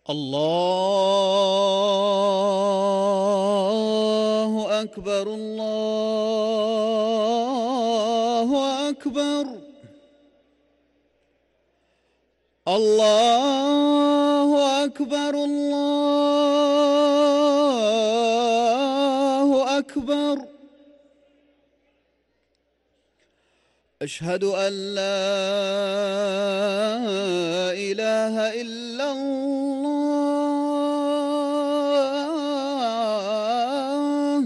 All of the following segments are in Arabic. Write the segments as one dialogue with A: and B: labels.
A: الله أكبر الله أكبر الله أكبر الله أكبر. أشهد أن لا إله إلا الله.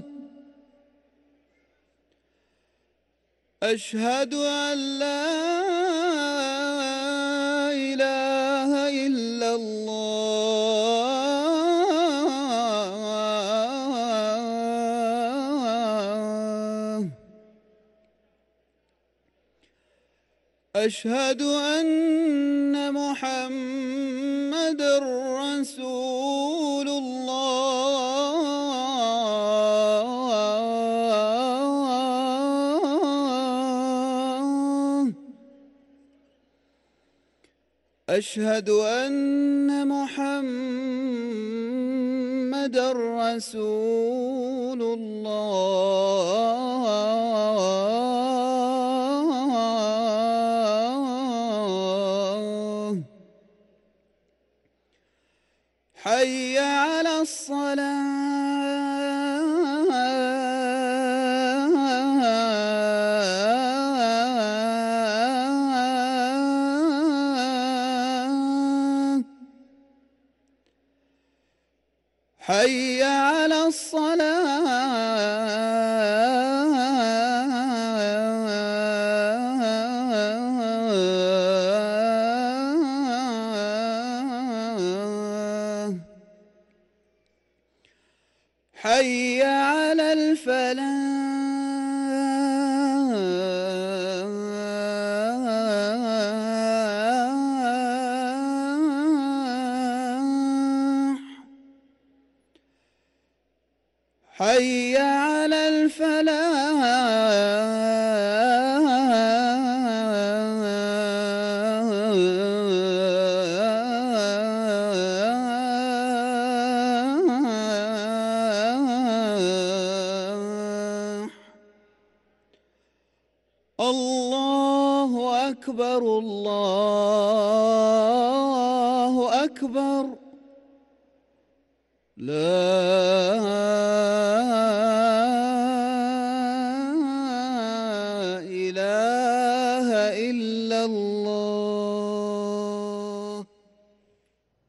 A: أشهد أن لا إله إلا الله. أشهد أن محمد رسول الله. أشهد أن محمد رسول الله. حي على الصلاة. حي على الصلاة. حي على الفلاح. حي على الفلاح. الله أكبر الله أكبر. لا